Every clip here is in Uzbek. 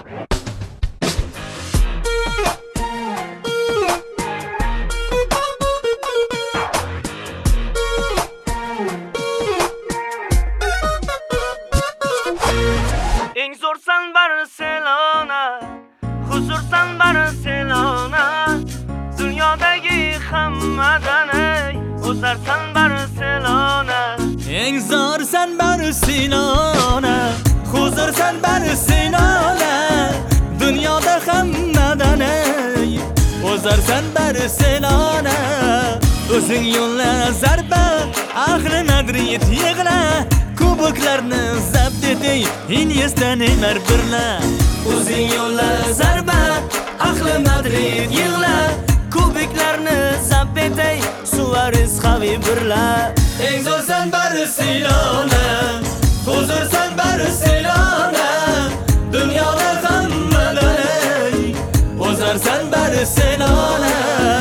Eng zo'rsan Barselona, huzursan Barselona, dunyodagi hammadan o'zarsan Barselona. Eng zo'rsan Barselona, huzursan Barselona, dunyoda hammadan o'zarsan Barselona. O'zing yo'lla zarba, ahli Madrid yig'la, kuboklarni zabt eting, Iniesta Neymar birla. O'zing yo'lla zarba, ahli Madrid yig'la, kuboklarni zabt etay, Suarez Xavi birla. Eng zo'rsan Barselona, huzursan Barselona, dunyoda hammadan o'zarsan Barselona.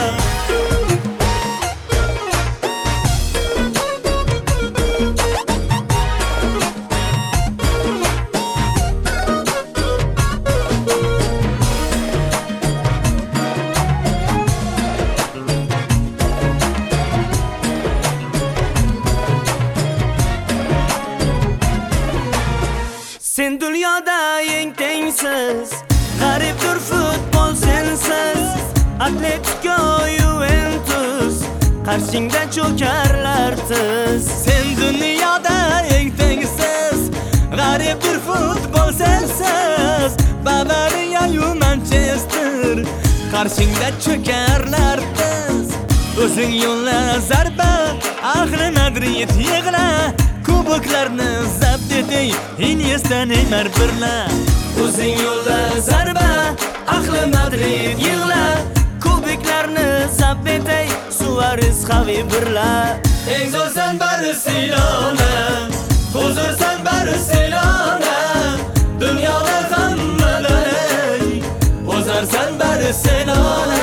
Sen dunyoda eng tengsiz, g'aribdir futbol sensiz. Atletico, Juventus, qarshingda cho'karlar tiz. Sen dunyoda eng tengsiz, g'aribdir futbol sensiz. Bavariya yu Manchester, qarshingda cho'karlar tiz. O'zing yo'lla zarba, ahli Madrid yig'la, kuboklarni zabt eting, Iniesta Neymar birla. O'zing yo'lla zarba, ahli Madrid yig'la, kuboklarni zabt etay, Suarez Xavi birla. Eng zo'rsan Barselona, huzursan Barselona, dunyoda hammadan o'zarsan Barselona.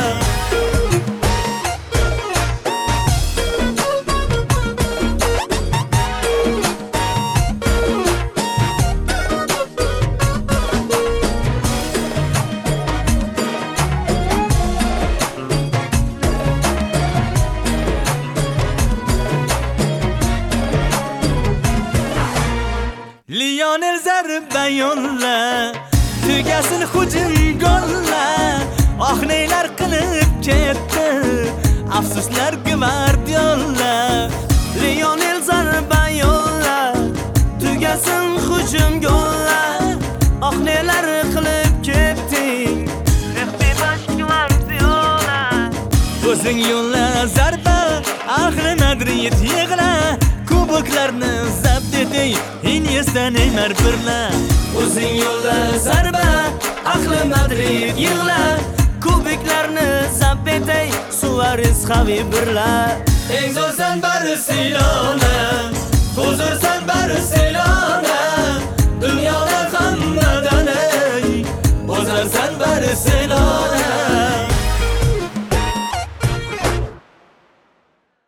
Lionel zarba yo'lla, tugasin hujum golla. Oh nelar qilib ketdi, afsuslar Gvardiola. Lionel zarba yo'lla, tugasin hujum golla. Oh nelar qilib ketding, ehtiyoj Gvardiola. O'zing yo'lla zarba, ahli Madrid yig'la, kuboklarni zabt eting, Iniesta Neymar birla. O'zing yo'lla zarba, ahli Madrid yig'la, kuboklarni zabt etay, Suarez Xavi birla. Eng zo'rsan Barselona, huzursan Barselona,